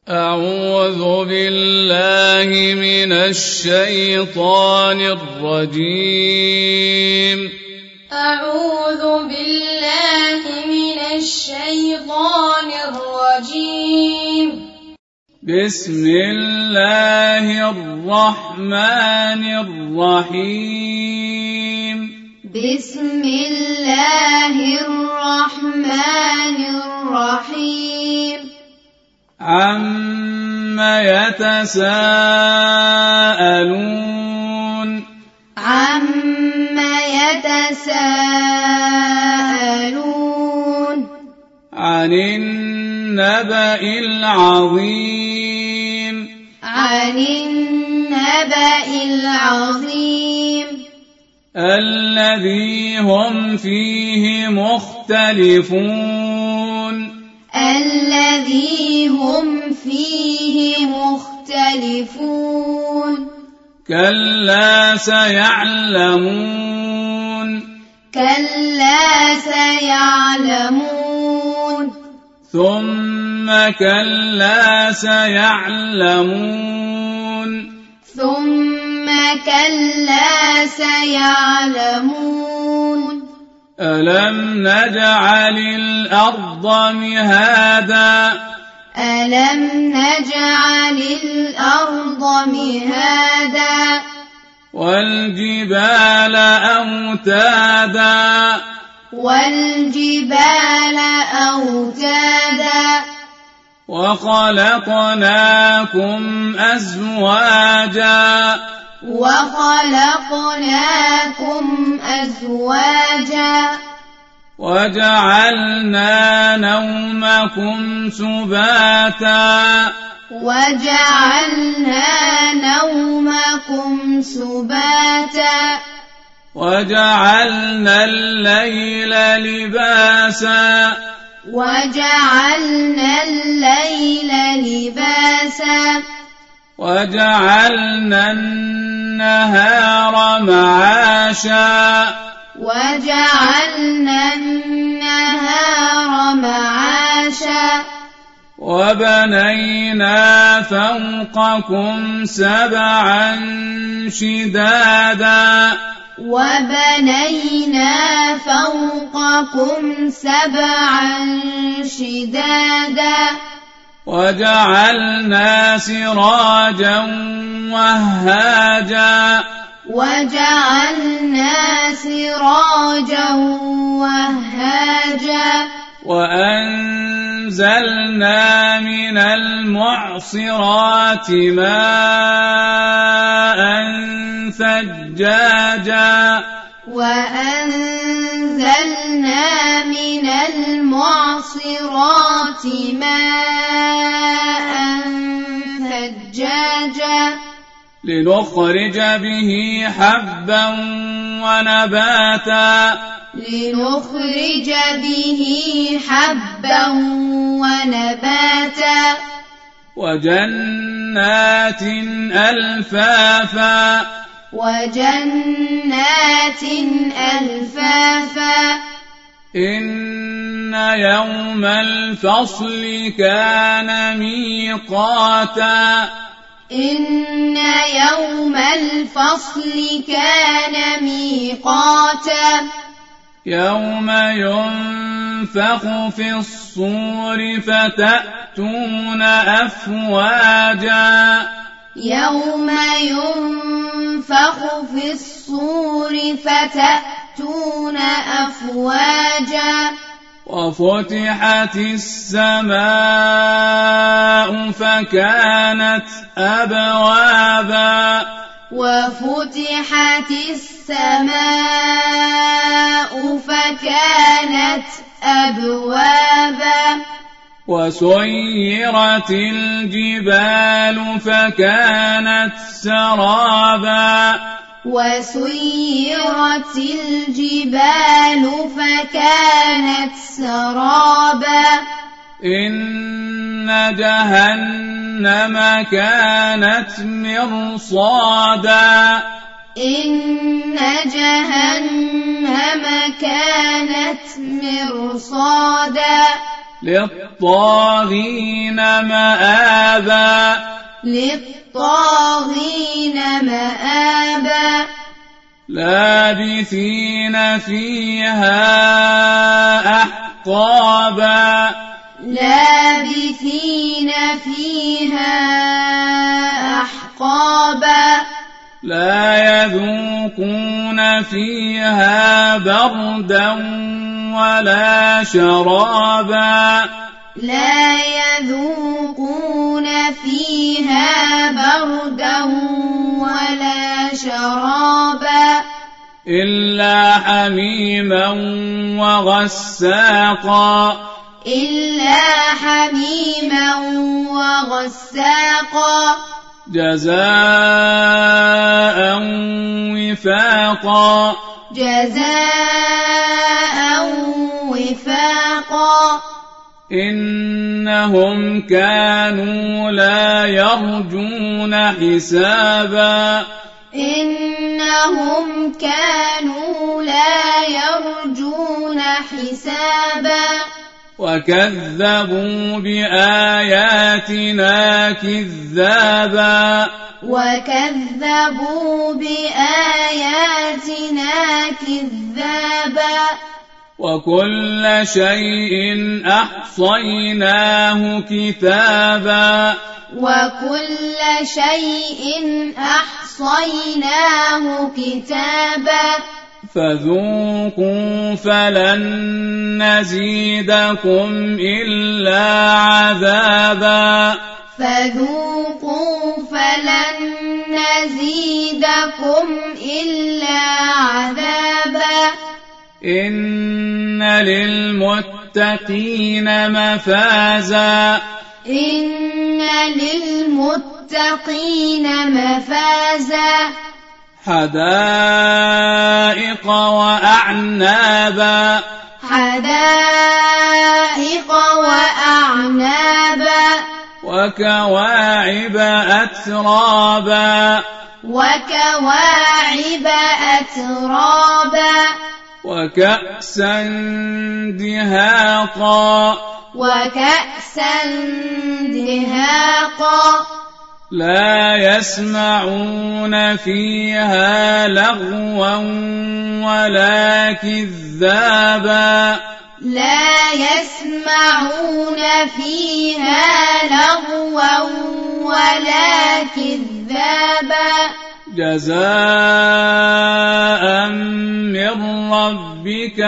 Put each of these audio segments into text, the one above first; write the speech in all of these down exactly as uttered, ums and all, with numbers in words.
أعوذ بالله من الشيطان الرجيم أعوذ بالله من الشيطان الرجيم بسم الله الرحمن الرحيم بسم الله الرحمن الرحيم عَمَّ يتساءلون عَمَّ يتساءلون عن النبأ العظيم عن النبأ العظيم الذي هم فيه مختلفون الذي هم فيه مختلفون كلا سيعلمون كلا سيعلمون ثم كلا سيعلمون ثم كلا سيعلمون ألم نجعل الأرض مهادا ألم نجعل الأرض مهادا والجبال أوتادا والجبال أوتادا وخلقناكم أزواجا وخلقناكم أزواجا وجعلنا نومكم سباتا وجعلنا نومكم سباتا وجعلنا الليل لباسا وجعلنا الليل لباسا وجعلنا النهار معاشا وجعلنا النهار معاشا وبنينا فوقكم سبعا شدادا وبنينا فوقكم سبعا شدادا وجعلنا سراجا وهاجا وجعلنا سراجا وهاجا وأنزلنا من المعصرات ماء ثجاجا وأنزلنا من المعصرات ماء ثجاجا لنخرج به حبا ونباتا لنخرج به حبا ونباتا وجنات ألفافا وجنات ألفافا إن يوم الفصل كان ميقاتا إن يوم الفصل كان ميقاتا يوم ينفخ في الصور فتأتون أفواجا يوم ينفخ في الصور فتأتون أفواجا وفتحت السماء فكانت أبوابا وفتحت السماء فكانت أبوابا وسيرت الجبال فكانت سرابا وسيرت الجبال فكانت سرابا إن جهنم كانت مرصادا إن جهنم كانت مرصادا للطاغين مآبا للطاغين مآبا لابثين فيها أحقابا لابثين فيها أحقابا لا يذوقون فيها بردا ولا شرابا لا يذوقون فيها بردا ولا شرابا إلا حميما وغساقا إلا حميما وغساقا جزاء وفاقا جزاء وفاقا إنهم كانوا لا يرجون حسابا إنهم كانوا لا يرجون حسابا وكذبوا بآياتنا كذابا وكذبوا بآياتنا كذابا وكل شيء أحصيناه كتابا وكل شيء أحصيناه كتابا فذوقوا فلن نزيدكم إلا عذابا فذوقوا فلن نزيدكم إلا عذابا إن للمتقين مفازا إن للمتقين مفازا حدائق وأعنابا حدائق وأعنابا وكواعب أترابا وكواعب أترابا وكأسا دهاقا وكأسا دهاقا لا يسمعون فيها لغوا ولا كذابا لا يسمعون فيها لغوا ولا كذابا جزاء من ربك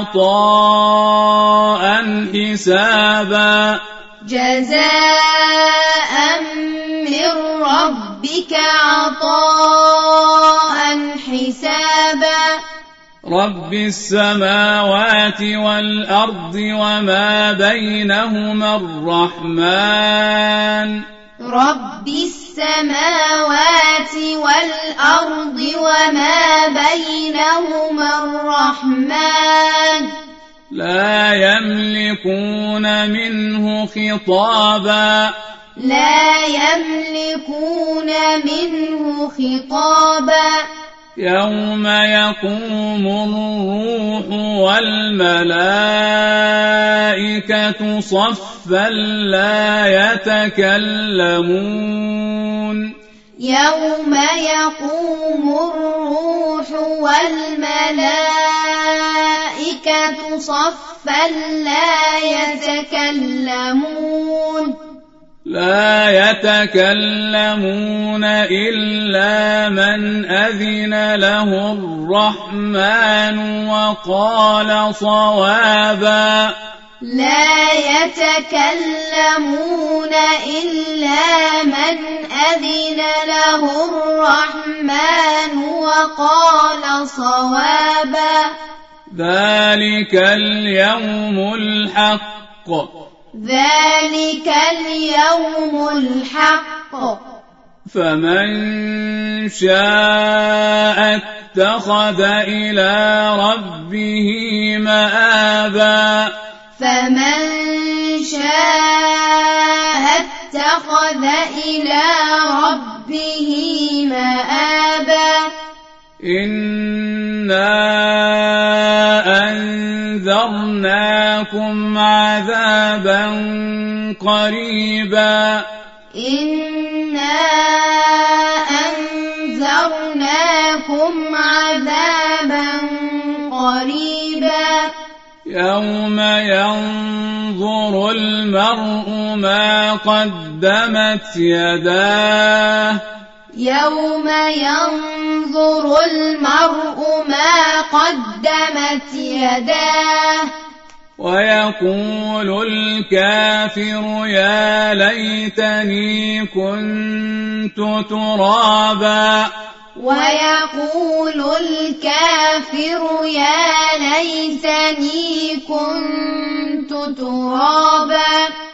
عطاء حسابا جزاء من ربك عطاء حسابا رب السماوات والأرض وما بينهما الرحمن رب السماوات والأرض وما بينهما الرحمن لا يملكون منه خطابا لا يملكون منه خطابا يوم يقوم الروح والملائكة صفا لا يتكلمون يوم يقوم الروح والملائكة صفا لا يتكلمون لا يتكلمون إلا من أذن له الرحمن وقال صوابا لا يتكلمون إلا من أذن له الرحمن وقال صوابا ذلك اليوم الحق ذلك اليوم الحق فمن شاء اتخذ إلى ربه مآبا فمن شاء اتخذ إلى ربه مآبا إنا أنذرناكم عذابا قريبا إنا أنذرناكم عذابا قريبا يوم ينظر المرء ما قدمت يداه يوم ينظر المرء ما قدمت يداه ويقول الكافر يا ليتني كنت ترابا ويقول الكافر يا ليتني كنت ترابا